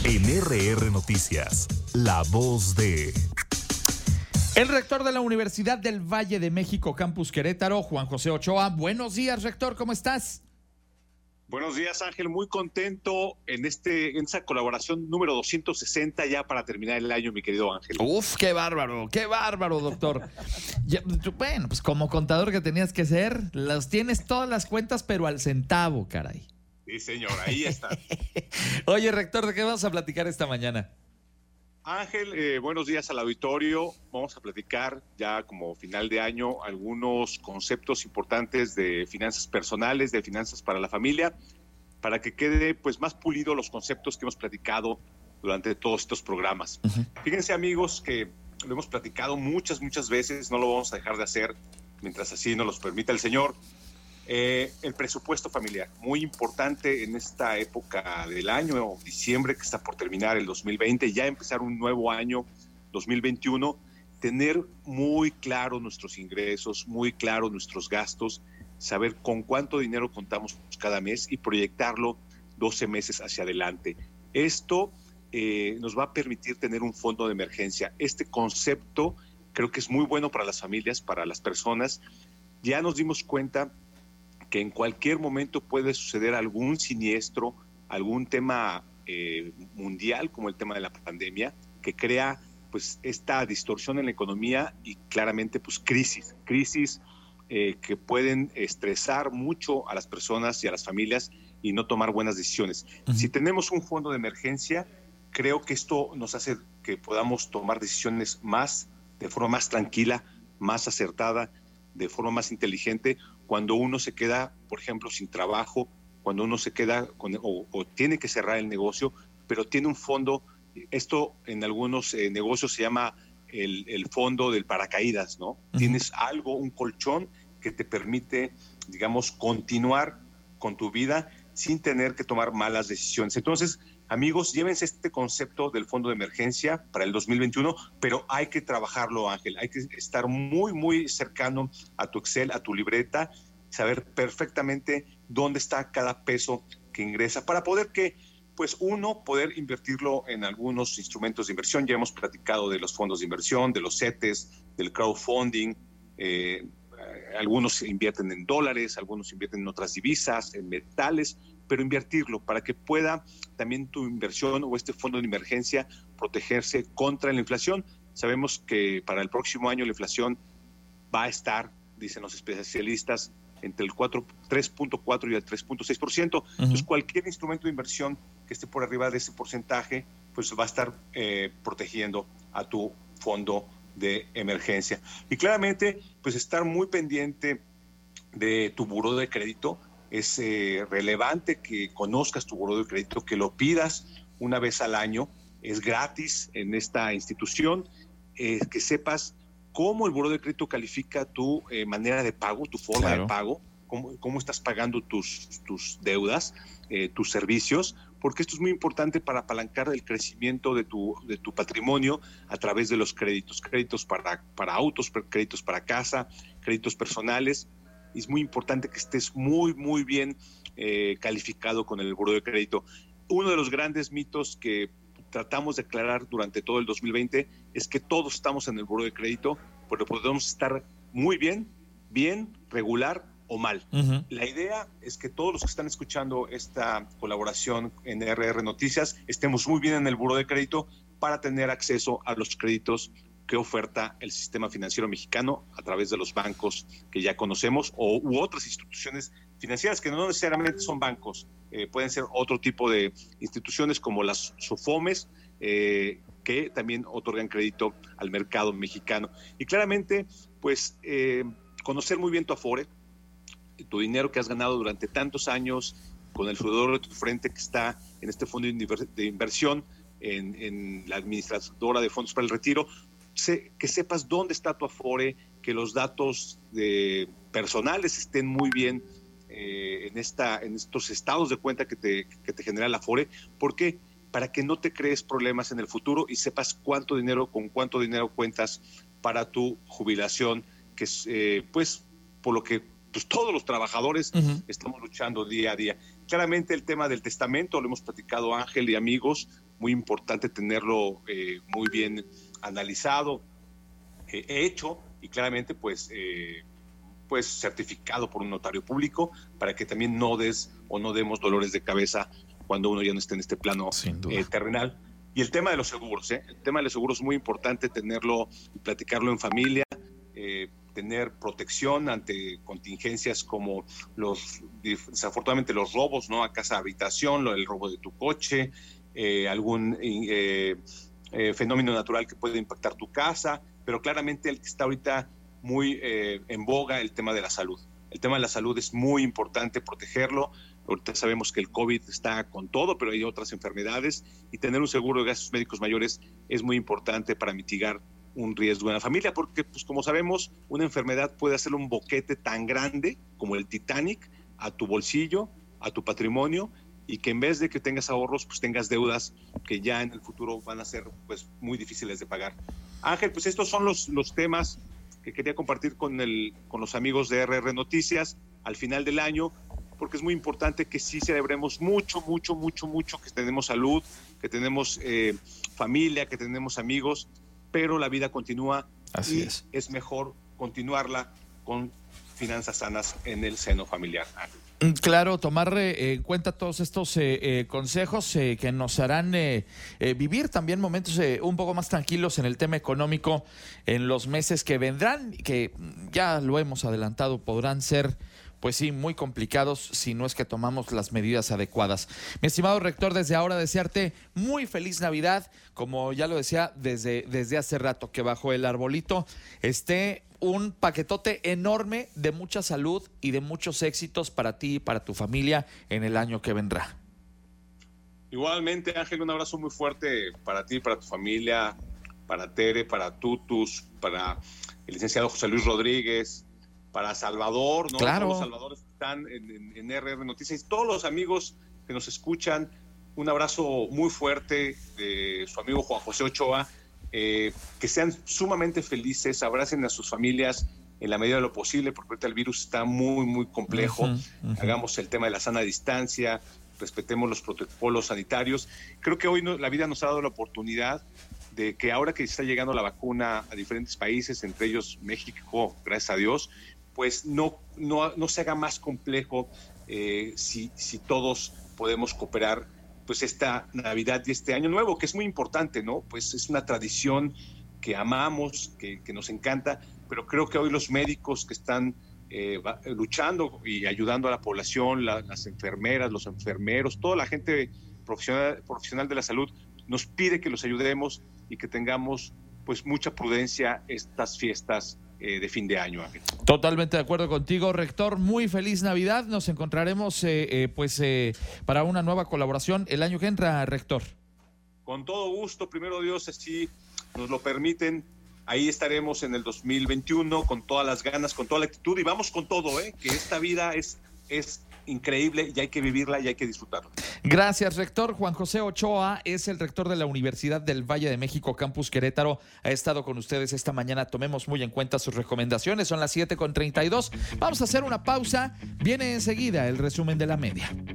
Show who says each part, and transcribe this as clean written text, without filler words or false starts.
Speaker 1: En RR Noticias, la voz de...
Speaker 2: El rector de la Universidad del Valle de México, Campus Querétaro, Juan José Ochoa. Buenos días, rector, ¿cómo estás?
Speaker 3: Buenos días, Ángel. Muy contento en esa colaboración número 260 ya para terminar el año, mi querido Ángel.
Speaker 2: Uf, qué bárbaro, doctor. Bueno, pues como contador que tenías que ser, las tienes todas las cuentas, pero al centavo, caray.
Speaker 3: Sí, señor, ahí está.
Speaker 2: Oye, rector, ¿de qué vamos a platicar esta mañana?
Speaker 3: Ángel, buenos días al auditorio. Vamos a platicar ya como final de año algunos conceptos importantes de finanzas personales, de finanzas para la familia, para que quede pues más pulido los conceptos que hemos platicado durante todos estos programas. Uh-huh. Fíjense, amigos, que lo hemos platicado muchas veces, no lo vamos a dejar de hacer mientras así nos los permita el Señor. El presupuesto familiar, muy importante en esta época del año, diciembre, que está por terminar el 2020, ya empezar un nuevo año, 2021, tener muy claro nuestros ingresos, muy claro nuestros gastos, saber con cuánto dinero contamos cada mes y proyectarlo 12 meses hacia adelante. Esto nos va a permitir tener un fondo de emergencia. Este concepto creo que es muy bueno para las familias, para las personas. Ya nos dimos cuenta que en cualquier momento puede suceder algún siniestro, algún tema mundial como el tema de la pandemia, que crea pues esta distorsión en la economía y claramente pues crisis que pueden estresar mucho a las personas y a las familias y no tomar buenas decisiones. Uh-huh. Si tenemos un fondo de emergencia, creo que esto nos hace que podamos tomar decisiones de forma más tranquila, más acertada, de forma más inteligente, cuando uno se queda, por ejemplo, sin trabajo, cuando uno se queda o tiene que cerrar el negocio, pero tiene un fondo. Esto en algunos negocios se llama el fondo del paracaídas, ¿no? Uh-huh. Tienes algo, un colchón que te permite, digamos, continuar con tu vida sin tener que tomar malas decisiones. Entonces, amigos, llévense este concepto del fondo de emergencia para el 2021, pero hay que trabajarlo, Ángel. Hay que estar muy cercano a tu Excel, a tu libreta, saber perfectamente dónde está cada peso que ingresa para poder poder invertirlo en algunos instrumentos de inversión. Ya hemos platicado de los fondos de inversión, de los CETES, del crowdfunding. Algunos invierten en dólares, algunos invierten en otras divisas, en metales, pero invertirlo para que pueda también tu inversión o este fondo de emergencia protegerse contra la inflación. Sabemos que para el próximo año la inflación va a estar, dicen los especialistas, entre el 3.4 y el 3.6%. Uh-huh. Entonces, cualquier instrumento de inversión que esté por arriba de ese porcentaje, pues va a estar protegiendo a tu fondo de emergencia. Y claramente, pues estar muy pendiente de tu buró de crédito. Es relevante que conozcas tu buró de crédito, que lo pidas una vez al año. Es gratis en esta institución. Que sepas cómo el buró de crédito califica tu manera de pago, tu forma de pago, cómo estás pagando tus deudas, tus servicios, porque esto es muy importante para apalancar el crecimiento de tu patrimonio a través de los créditos para autos, créditos para casa, créditos personales. Es muy importante que estés muy bien calificado con el buró de crédito. Uno de los grandes mitos que tratamos de aclarar durante todo el 2020 es que todos estamos en el buró de crédito, pero podemos estar muy bien, regular o mal. Uh-huh. La idea es que todos los que están escuchando esta colaboración en RR Noticias estemos muy bien en el buró de crédito para tener acceso a los créditos que oferta el sistema financiero mexicano a través de los bancos que ya conocemos u otras instituciones financieras que no necesariamente son bancos, pueden ser otro tipo de instituciones como las SOFOMES, que también otorgan crédito al mercado mexicano. Y claramente, pues, conocer muy bien tu Afore, tu dinero que has ganado durante tantos años, con el sudor de tu frente que está en este fondo de inversión, en la administradora de fondos para el retiro, que sepas dónde está tu Afore, que los datos personales estén muy bien en estos estados de cuenta que te genera la Afore. ¿Por qué? Para que no te crees problemas en el futuro y sepas con cuánto dinero cuentas para tu jubilación, que es pues por lo que pues todos los trabajadores estamos luchando día a día. Claramente el tema del testamento, lo hemos platicado Ángel y amigos, muy importante tenerlo muy bien analizado, hecho y claramente pues certificado por un notario público para que también no demos dolores de cabeza cuando uno ya no esté en este plano terrenal. Y el tema de los seguros, el tema de los seguros es muy importante tenerlo y platicarlo en familia, tener protección ante contingencias como desafortunadamente los robos, ¿no? A casa habitación, el robo de tu coche, algún fenómeno natural que puede impactar tu casa, pero claramente el que está ahorita muy en boga, el tema de la salud. El tema de la salud es muy importante protegerlo. Ahorita sabemos que el COVID está con todo, pero hay otras enfermedades y tener un seguro de gastos médicos mayores es muy importante para mitigar un riesgo en la familia, porque pues como sabemos, una enfermedad puede hacer un boquete tan grande como el Titanic a tu bolsillo, a tu patrimonio, y que en vez de que tengas ahorros, pues tengas deudas que ya en el futuro van a ser pues muy difíciles de pagar. Ángel, pues estos son los temas que quería compartir con los amigos de RR Noticias al final del año, porque es muy importante que sí celebremos mucho, que tenemos salud, que tenemos familia, que tenemos amigos, pero la vida continúa. Así y es mejor continuarla con finanzas sanas en el seno familiar.
Speaker 2: Claro, tomar en cuenta todos estos consejos que nos harán vivir también momentos un poco más tranquilos en el tema económico en los meses que vendrán, que ya lo hemos adelantado, podrán ser pues sí, muy complicados si no es que tomamos las medidas adecuadas. Mi estimado rector, desde ahora desearte muy feliz Navidad, como ya lo decía desde hace rato, que bajo el arbolito esté un paquetote enorme de mucha salud y de muchos éxitos para ti y para tu familia en el año que vendrá.
Speaker 3: Igualmente, Ángel, un abrazo muy fuerte para ti, para tu familia, para Tere, para Tutus, para el licenciado José Luis Rodríguez, para Salvador, ¿no?
Speaker 2: Claro.
Speaker 3: Todos los Salvadores que están en RR Noticias y todos los amigos que nos escuchan. Un abrazo muy fuerte de su amigo Juan José Ochoa. Que sean sumamente felices, abracen a sus familias en la medida de lo posible, porque ahorita el virus está muy complejo. Hagamos el tema de la sana distancia, respetemos los protocolos sanitarios. Creo que hoy la vida nos ha dado la oportunidad de que ahora que está llegando la vacuna a diferentes países, entre ellos México, gracias a Dios, pues no se haga más complejo si todos podemos cooperar pues esta Navidad y este Año Nuevo, que es muy importante, ¿no? Pues es una tradición que amamos, que nos encanta, pero creo que hoy los médicos que están luchando y ayudando a la población, las enfermeras, los enfermeros, toda la gente profesional de la salud, nos pide que los ayudemos y que tengamos pues mucha prudencia estas fiestas de fin de año, Ángel.
Speaker 2: Totalmente de acuerdo contigo, rector. Muy feliz Navidad. Nos encontraremos para una nueva colaboración el año que entra, rector.
Speaker 3: Con todo gusto, primero Dios, si nos lo permiten. Ahí estaremos en el 2021 con todas las ganas, con toda la actitud y vamos con todo, que esta vida es increíble y hay que vivirla y hay que disfrutarla.
Speaker 2: Gracias, rector. Juan José Ochoa es el rector de la Universidad del Valle de México, Campus Querétaro. Ha estado con ustedes esta mañana. Tomemos muy en cuenta sus recomendaciones. Son las 7:32. Vamos a hacer una pausa. Viene enseguida el resumen de la media.